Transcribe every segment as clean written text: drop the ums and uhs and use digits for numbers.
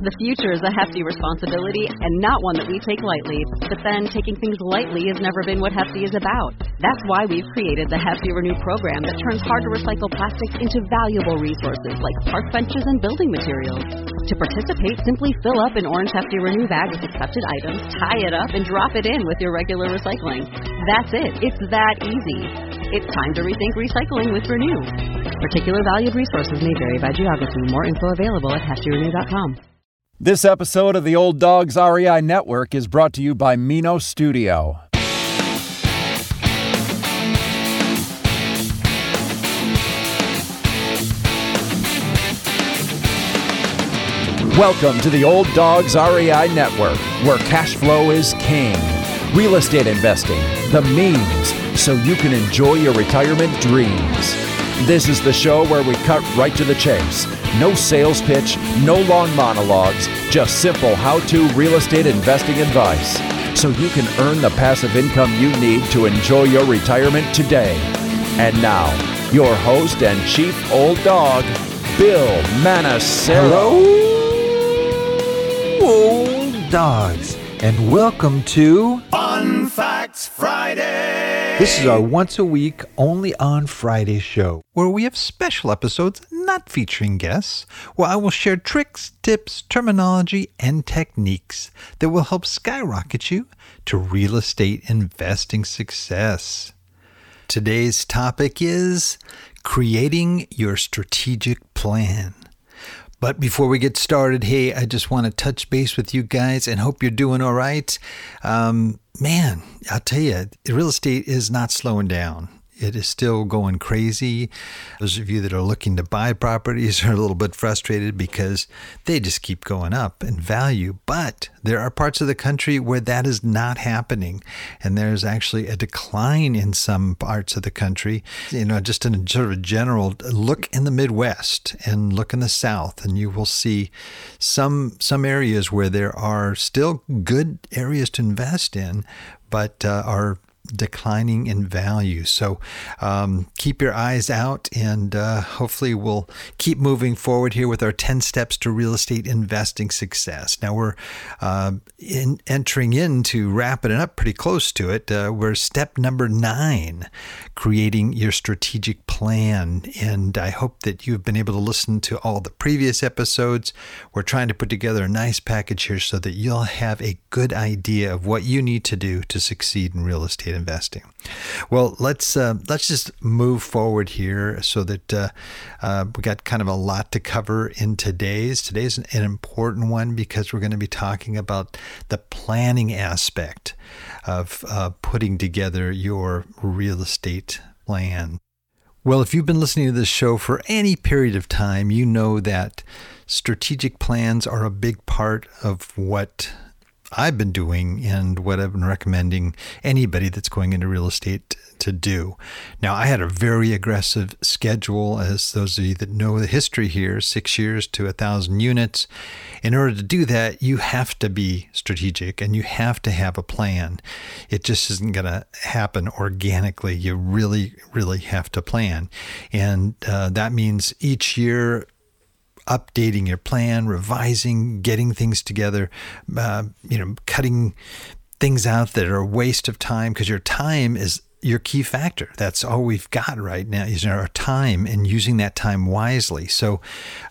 The future is a hefty responsibility and not one that we take lightly. But then taking things lightly has never been what Hefty is about. That's why we've created the Hefty Renew program that turns hard-to-recycle plastics into valuable resources like park benches and building materials. To participate, simply fill up an orange Hefty Renew bag with accepted items, tie it up, and drop it in with your regular recycling. That's it. It's that easy. It's time to rethink recycling with Renew. Particular valued resources may vary by geography. More info available at heftyrenew.com. This episode of the Old Dogs REI Network is brought to you by Mino Studio. Welcome to the Old Dogs REI Network, where cash flow is king. Real estate investing, the means, so you can enjoy your retirement dreams. This is the show where we cut right to the chase. No sales pitch, no long monologues, just simple how-to real estate investing advice, so you can earn the passive income you need to enjoy your retirement today. And now, your host and chief old dog, Bill Manassero. Hello, old dogs, and welcome to Fun Facts Friday. This is our once-a-week, only on Friday show, where we have special episodes not featuring guests, where I will share tricks, tips, terminology, and techniques that will help skyrocket you to real estate investing success. Today's topic is creating your strategic plan. But before we get started, hey, I just want to touch base with you guys and hope you're doing all right. Man, I'll tell you, real estate is not slowing down. It is still going crazy. Those of you that are looking to buy properties are a little bit frustrated because they just keep going up in value. But there are parts of the country where that is not happening. And there's actually a decline in some parts of the country. You know, just in a sort of a general look in the Midwest and look in the South, and you will see some areas where there are still good areas to invest in, but are declining in value. So keep your eyes out, and hopefully we'll keep moving forward here with our 10 steps to real estate investing success. Now we're entering into wrapping it up pretty close to it. We're step number 9, creating your strategic plan. And I hope that you've been able to listen to all the previous episodes. We're trying to put together a nice package here so that you'll have a good idea of what you need to do to succeed in real estate investing. Well, let's just move forward here so that we got kind of a lot to cover in today's. Today's an important one because we're going to be talking about the planning aspect of putting together your real estate plan. Well, if you've been listening to this show for any period of time, you know that strategic plans are a big part of what I've been doing and what I've been recommending anybody that's going into real estate to do. Now, I had a very aggressive schedule, as those of you that know the history here, 6 years to 1,000 units. In order to do that, you have to be strategic and you have to have a plan. It just isn't going to happen organically. You really, really have to plan. And that means each year, updating your plan, revising, getting things together, cutting things out that are a waste of time, because your time is your key factor. That's all we've got right now is our time, and using that time wisely. So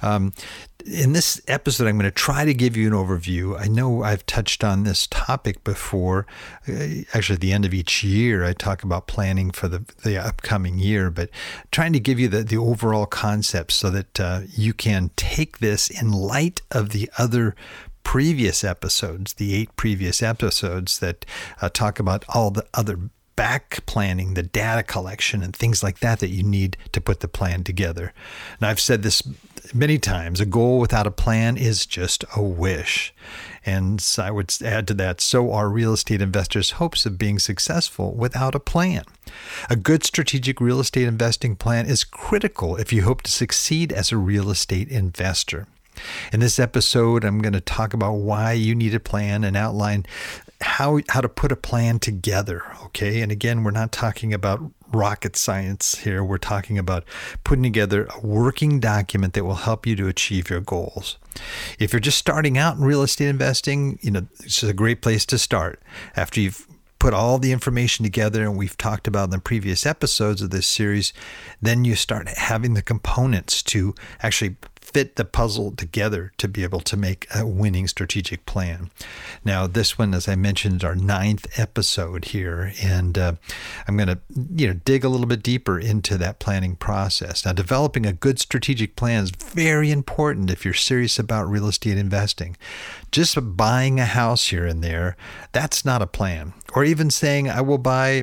in this episode, I'm going to try to give you an overview. I know I've touched on this topic before. Actually, at the end of each year, I talk about planning for the upcoming year, but trying to give you the overall concept so that you can take this in light of the other previous episodes, the 8 previous episodes that talk about all the other back planning, the data collection, and things like that you need to put the plan together. And I've said this many times, a goal without a plan is just a wish. And I would add to that, so are real estate investors' hopes of being successful without a plan. A good strategic real estate investing plan is critical if you hope to succeed as a real estate investor. In this episode, I'm going to talk about why you need a plan and outline how to put a plan together, okay? And again, we're not talking about rocket science here. We're talking about putting together a working document that will help you to achieve your goals. If you're just starting out in real estate investing, this is a great place to start. After you've put all the information together, and we've talked about in the previous episodes of this series, then you start having the components to actually fit the puzzle together to be able to make a winning strategic plan. Now, this one, as I mentioned, is our 9th episode here, and I'm going to dig a little bit deeper into that planning process. Now, developing a good strategic plan is very important if you're serious about real estate investing. Just buying a house here and there, that's not a plan. Or even saying, I will buy,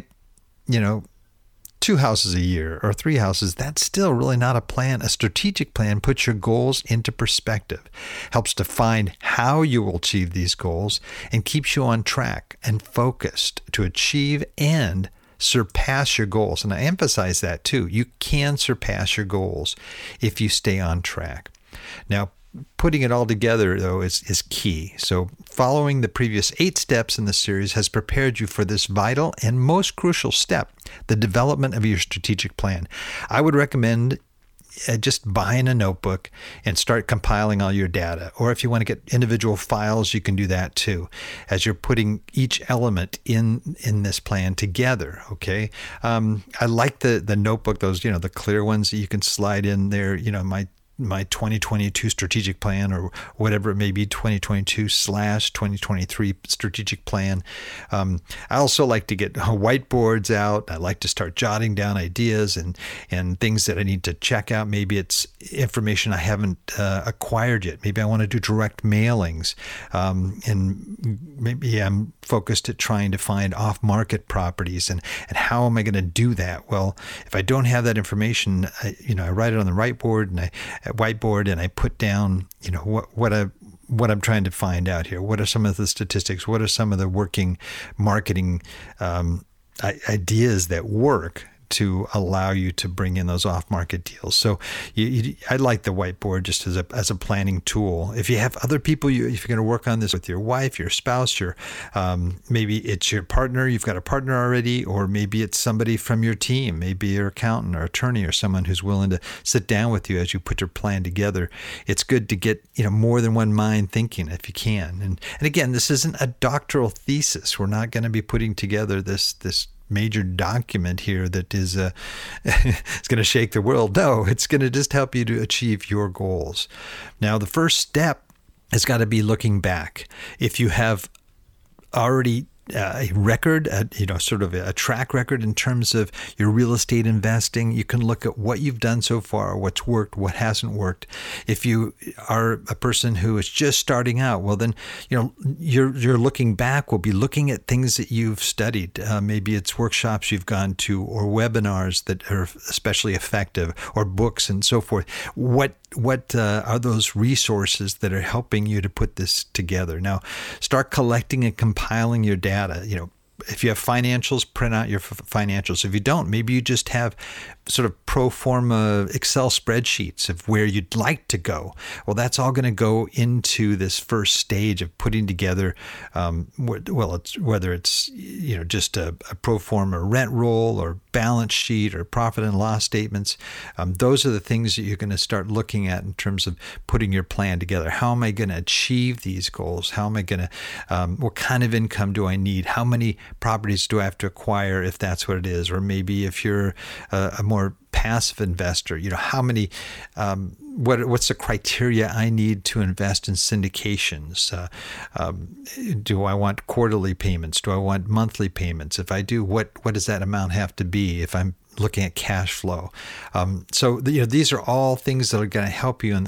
2 houses a year or 3 houses, that's still really not a plan. A strategic plan puts your goals into perspective, helps define how you will achieve these goals, and keeps you on track and focused to achieve and surpass your goals. And I emphasize that too. You can surpass your goals if you stay on track. Now, putting it all together, though, is key. So following the previous 8 steps in the series has prepared you for this vital and most crucial step, the development of your strategic plan. I would recommend just buying a notebook and start compiling all your data. Or if you want to get individual files, you can do that too, as you're putting each element in this plan together, okay? I like the notebook, those, the clear ones that you can slide in there, my 2022 strategic plan, or whatever it may be, 2022/2023 strategic plan. I also like to get whiteboards out. I like to start jotting down ideas and things that I need to check out. Maybe it's information I haven't acquired yet. Maybe I want to do direct mailings. And maybe I'm focused at trying to find off-market properties. And how am I going to do that? Well, if I don't have that information, I write it on the whiteboard and I put down, what I'm trying to find out here. What are some of the statistics? What are some of the working marketing ideas that work to allow you to bring in those off-market deals? So I like the whiteboard just as a planning tool. If you have other people, if you're going to work on this with your wife, your spouse, maybe it's your partner, you've got a partner already, or maybe it's somebody from your team, maybe your accountant or attorney or someone who's willing to sit down with you as you put your plan together. It's good to get more than one mind thinking if you can. And again, this isn't a doctoral thesis. We're not going to be putting together this major document here that is it's going to shake the world. No, it's going to just help you to achieve your goals. Now, the first step has got to be looking back. If you have already a record, sort of a track record in terms of your real estate investing, you can look at what you've done so far, what's worked, what hasn't worked. If you are a person who is just starting out, well, then, you're looking back, we'll be looking at things that you've studied. Maybe it's workshops you've gone to, or webinars that are especially effective, or books and so forth. What are those resources that are helping you to put this together? Now, start collecting and compiling your data. If you have financials, print out your financials. If you don't, maybe you just have sort of pro forma Excel spreadsheets of where you'd like to go. Well, that's all going to go into this first stage of putting together, whether it's just a pro forma rent roll or balance sheet or profit and loss statements. Those are the things that you're going to start looking at in terms of putting your plan together. How am I going to achieve these goals? How am I going to, what kind of income do I need? How many properties do I have to acquire if that's what it is? Or maybe if you're a more passive investor, how many, what's the criteria I need to invest in syndications? Do I want quarterly payments? Do I want monthly payments? If I do, what does that amount have to be if I'm looking at cash flow? So these are all things that are going to help you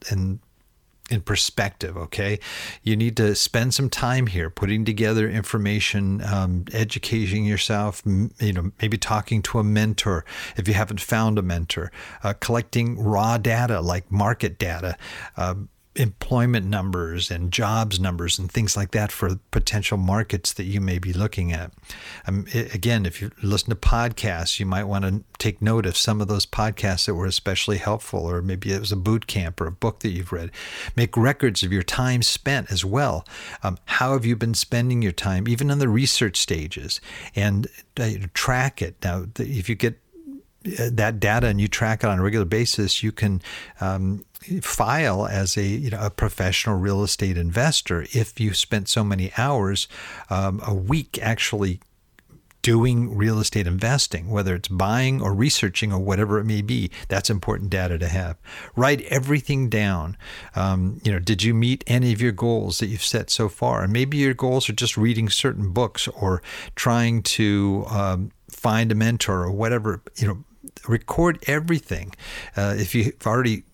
in perspective, okay? You need to spend some time here putting together information, educating yourself, maybe talking to a mentor if you haven't found a mentor, collecting raw data like market data, employment numbers and jobs numbers and things like that for potential markets that you may be looking at. Again, if you listen to podcasts, you might want to take note of some of those podcasts that were especially helpful, or maybe it was a boot camp or a book that you've read. Make records of your time spent as well. How have you been spending your time, even in the research stages, and track it. Now, if you get that data and you track it on a regular basis, you can file as a professional real estate investor if you spent so many hours a week actually doing real estate investing, whether it's buying or researching or whatever it may be. That's important data to have. Write everything down. Did you meet any of your goals that you've set so far? And maybe your goals are just reading certain books or trying to find a mentor or whatever. Record everything. If you're already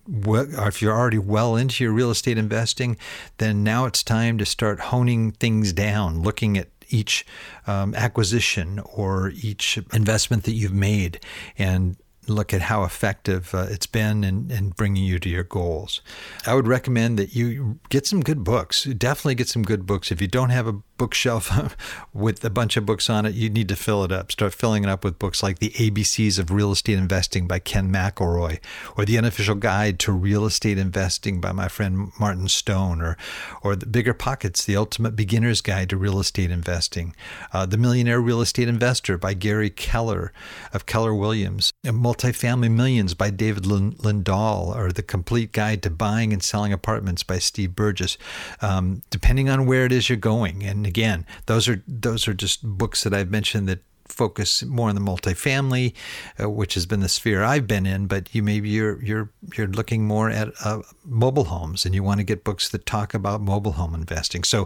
well into your real estate investing, then now it's time to start honing things down, looking at each acquisition or each investment that you've made, and look at how effective it's been in bringing you to your goals. I would recommend that you get some good books. Definitely get some good books. If you don't have a bookshelf with a bunch of books on it, you need to fill it up. Start filling it up with books like The ABCs of Real Estate Investing by Ken McElroy, or The Unofficial Guide to Real Estate Investing by my friend Martin Stone, or The Bigger Pockets, The Ultimate Beginner's Guide to Real Estate Investing, The Millionaire Real Estate Investor by Gary Keller of Keller Williams, Multifamily Millions by David Lindahl, or The Complete Guide to Buying and Selling Apartments by Steve Burgess, depending on where it is you're going. And again, those are just books that I've mentioned that focus more on the multifamily, which has been the sphere I've been in. But you're looking more at mobile homes, and you want to get books that talk about mobile home investing. So,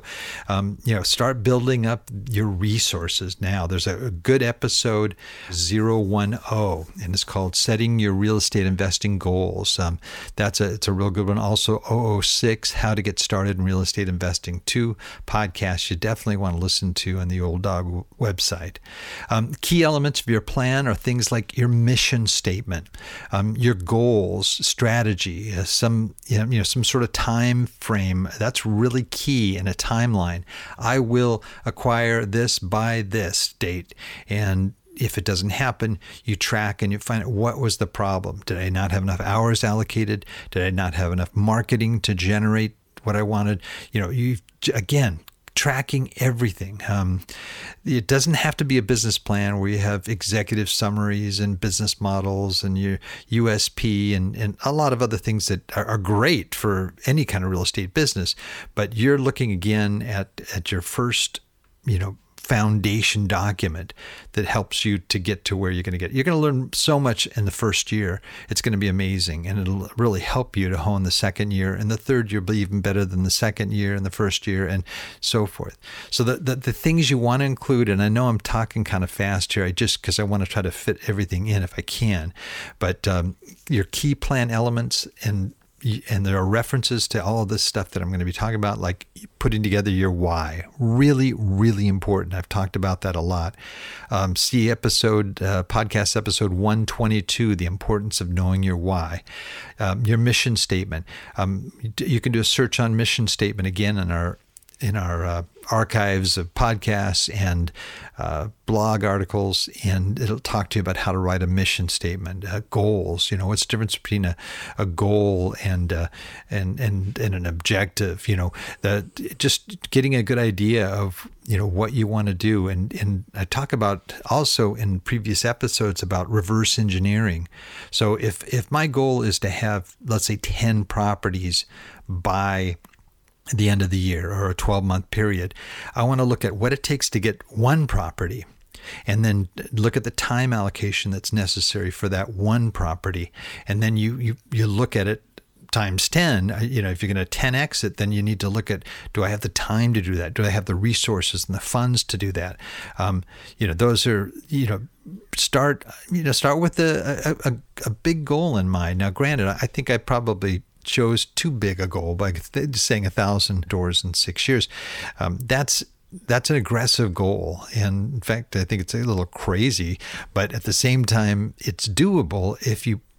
start building up your resources now. There's a good episode 010, and it's called Setting Your Real Estate Investing Goals. It's a real good one. Also 006, How to Get Started in Real Estate Investing. 2 podcasts you definitely want to listen to on the Old Dog website. Key elements of your plan are things like your mission statement, your goals, strategy, some sort of time frame. That's really key in a timeline. I will acquire this by this date, and if it doesn't happen, you track and you find out what was the problem. Did I not have enough hours allocated? Did I not have enough marketing to generate what I wanted? Tracking everything. It doesn't have to be a business plan where you have executive summaries and business models and your USP and a lot of other things that are great for any kind of real estate business. But you're looking again at your first, foundation document that helps you to get to where you're going to get. You're going to learn so much in the first year. It's going to be amazing, and it'll really help you to hone the second year, and the third year will be even better than the second year and the first year, and so forth. So the things you want to include, and I know I'm talking kind of fast here, because I want to try to fit everything in if I can, but your key plan elements, and there are references to all of this stuff that I'm going to be talking about, like putting together your why. Really, really important. I've talked about that a lot. See podcast episode 122, The Importance of Knowing Your Why. Your mission statement. You can do a search on mission statement again in our archives of podcasts and blog articles, and it'll talk to you about how to write a mission statement, goals. What's the difference between a goal and an objective? Just getting a good idea of what you want to do. And I talk about also in previous episodes about reverse engineering. So if my goal is to have, let's say, 10 properties by the end of the year or a 12-month period, I want to look at what it takes to get one property, and then look at the time allocation that's necessary for that one property. And then you look at it times 10. If you're going to 10x it, then you need to look at, do I have the time to do that? Do I have the resources and the funds to do that? Those are, start with a big goal in mind. Now, granted, I think I probably chose too big a goal by saying 1,000 doors in 6 years. That's an aggressive goal. And in fact, I think it's a little crazy, but at the same time, it's doable if you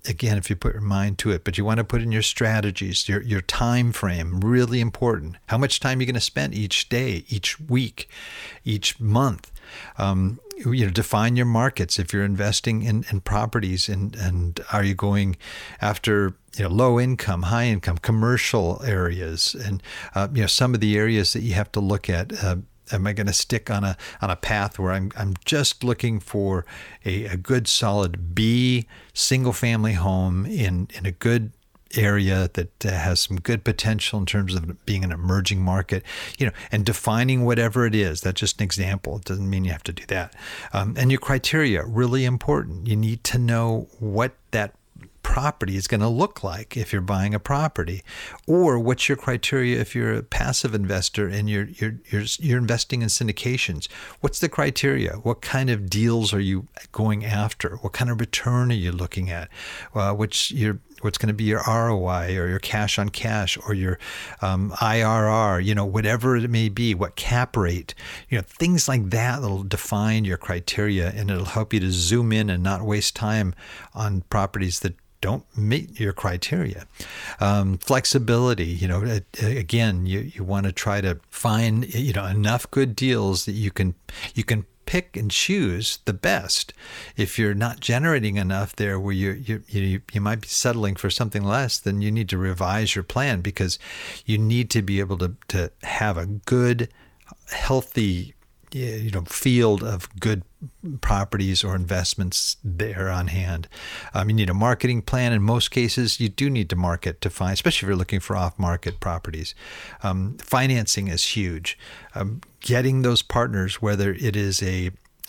again, if you put your mind to it, but you want to put in your strategies, your time frame, really important. How much time you're going to spend each day, each week, each month. Define your markets. If you're investing in properties, and are you going after low income, high income, commercial areas, and some of the areas that you have to look at. Am I going to stick on a path where I'm just looking for a good solid B single family home in a good area that has some good potential in terms of being an emerging market, and defining whatever it is. That's just an example. It doesn't mean you have to do that. And your criteria, really important. You need to know what that property is going to look like if you're buying a property, or what's your criteria if you're a passive investor and you're investing in syndications. What's the criteria? What kind of deals are you going after? What kind of return are you looking at? What's going to be your ROI or your cash on cash or your IRR, whatever it may be, what cap rate, things like that will define your criteria, and it'll help you to zoom in and not waste time on properties that don't meet your criteria. Flexibility, again, you want to try to find, enough good deals that you can pick and choose the best. If you're not generating enough there where you might be settling for something less, then you need to revise your plan, because you need to be able to have a good, healthy, field of good properties or investments there on hand. You need a marketing plan. In most cases, you do need to market to find, especially if you're looking for off-market properties. Financing is huge. Getting those partners, whether it is a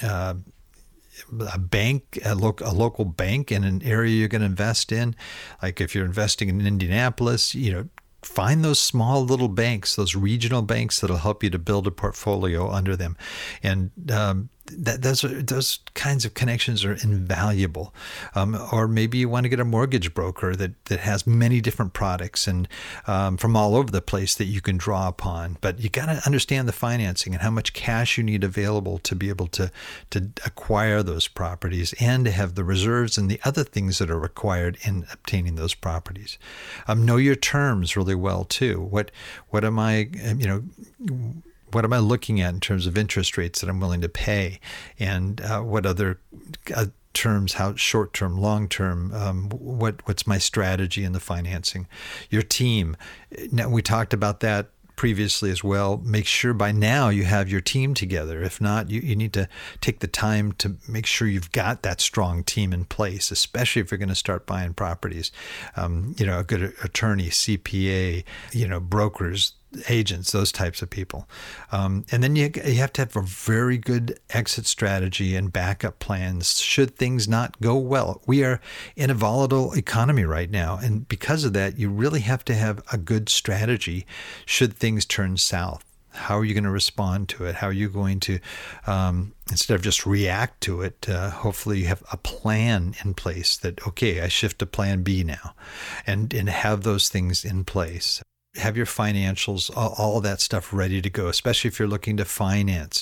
bank, a local bank in an area you're going to invest in, like if you're investing in Indianapolis, find those small little banks, those regional banks that'll help you to build a portfolio under them. And those kinds of connections are invaluable. Or maybe you want to get a mortgage broker that has many different products and from all over the place that you can draw upon. But you got to understand the financing and how much cash you need available to be able to acquire those properties and to have the reserves and the other things that are required in obtaining those properties. Know your terms really well too. What am I, what am I looking at in terms of interest rates that I'm willing to pay, and what other terms, how short-term, long-term, what's my strategy in the financing? Your team. Now, we talked about that previously as well. Make sure by now you have your team together. If not, you need to take the time to make sure you've got that strong team in place, especially if you're going to start buying properties. A good attorney, CPA, brokers, agents, those types of people. And then you have to have a very good exit strategy and backup plans should things not go well. We are in a volatile economy right now. And because of that, you really have to have a good strategy should things turn south. How are you going to respond to it? How are you going to, instead of just react to it, hopefully you have a plan in place that, okay, I shift to plan B now, and have those things in place. Have your financials, all of that stuff ready to go, especially if you're looking to finance.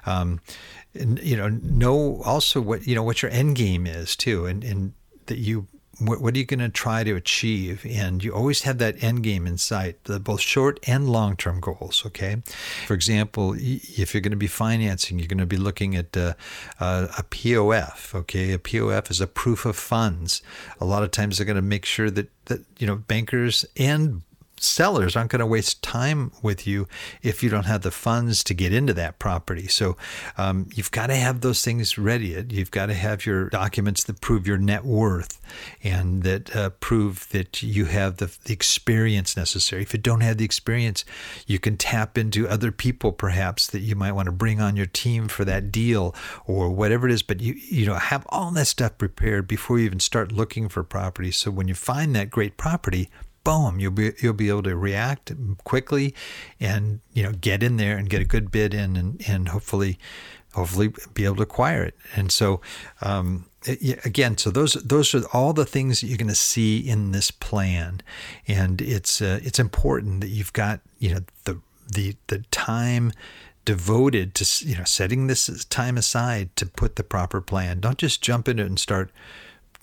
Know also what your end game is too, and that what are you going to try to achieve? And you always have that end game in sight, both short and long-term goals. Okay, for example, if you're going to be financing, you're going to be looking at a POF. Okay, a POF is a proof of funds. A lot of times they're going to make sure that bankers and sellers aren't going to waste time with you if you don't have the funds to get into that property. So you've got to have those things ready. You've got to have your documents that prove your net worth and that prove that you have the experience necessary. If you don't have the experience, you can tap into other people perhaps that you might want to bring on your team for that deal or whatever it is. But you have all that stuff prepared before you even start looking for property. So when you find that great property, boom, you'll be able to react quickly and get in there and get a good bid in and hopefully be able to acquire it. And so again, so those are all the things that you're going to see in this plan, and it's important that you've got the time devoted to setting this time aside to put the proper plan. Don't just jump into it and start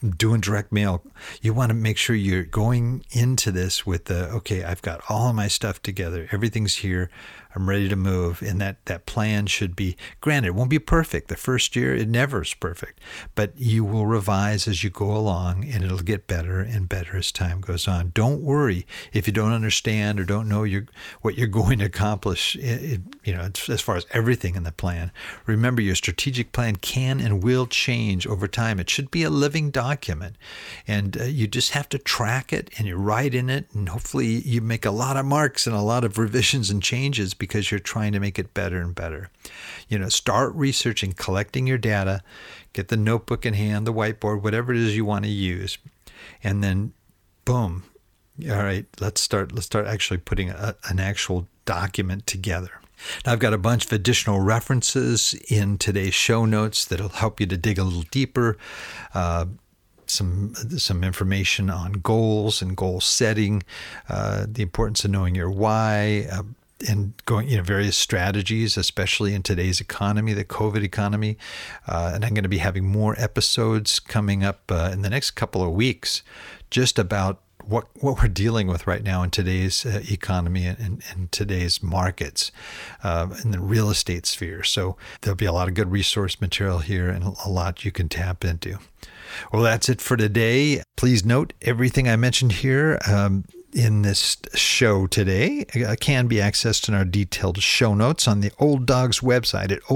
doing direct mail, you want to make sure you're going into this with okay, I've got all of my stuff together. Everything's here. I'm ready to move. And that plan should be, granted, it won't be perfect. The first year, it never is perfect. But you will revise as you go along, and it'll get better and better as time goes on. Don't worry if you don't understand or don't know what you're going to accomplish, as far as everything in the plan. Remember, your strategic plan can and will change over time. It should be a living document. And you just have to track it, and you write in it, and hopefully you make a lot of marks and a lot of revisions and changes because you're trying to make it better and better. Start researching, collecting your data, get the notebook in hand, the whiteboard, whatever it is you want to use. And then, boom. All right, let's start actually putting an actual document together. Now, I've got a bunch of additional references in today's show notes that'll help you to dig a little deeper. Some information on goals and goal setting, the importance of knowing your why, and going, various strategies, especially in today's economy, the COVID economy. And I'm going to be having more episodes coming up in the next couple of weeks, just about what we're dealing with right now in today's economy and today's markets in the real estate sphere. So there'll be a lot of good resource material here and a lot you can tap into. Well, that's it for today. Please note everything I mentioned here in this show today can be accessed in our detailed show notes on the Old Dogs website at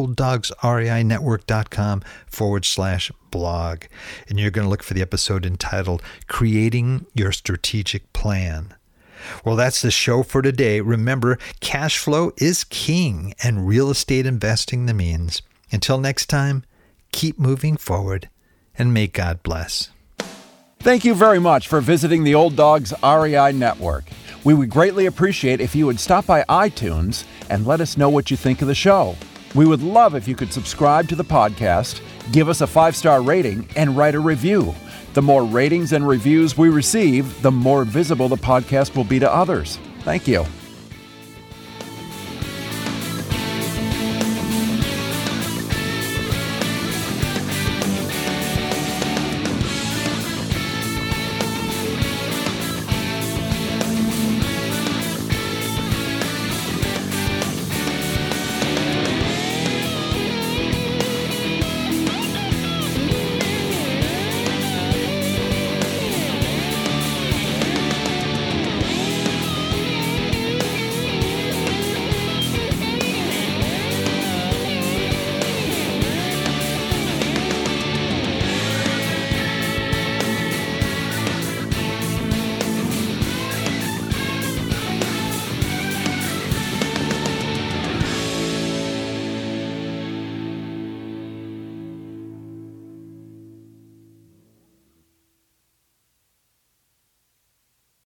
olddogsreinetwork.com/blog. And you're going to look for the episode entitled Creating Your Strategic Plan. Well, that's the show for today. Remember, cash flow is king and real estate investing the means. Until next time, keep moving forward and may God bless. Thank you very much for visiting the Old Dogs REI Network. We would greatly appreciate if you would stop by iTunes and let us know what you think of the show. We would love if you could subscribe to the podcast, give us a 5-star rating, and write a review. The more ratings and reviews we receive, the more visible the podcast will be to others. Thank you.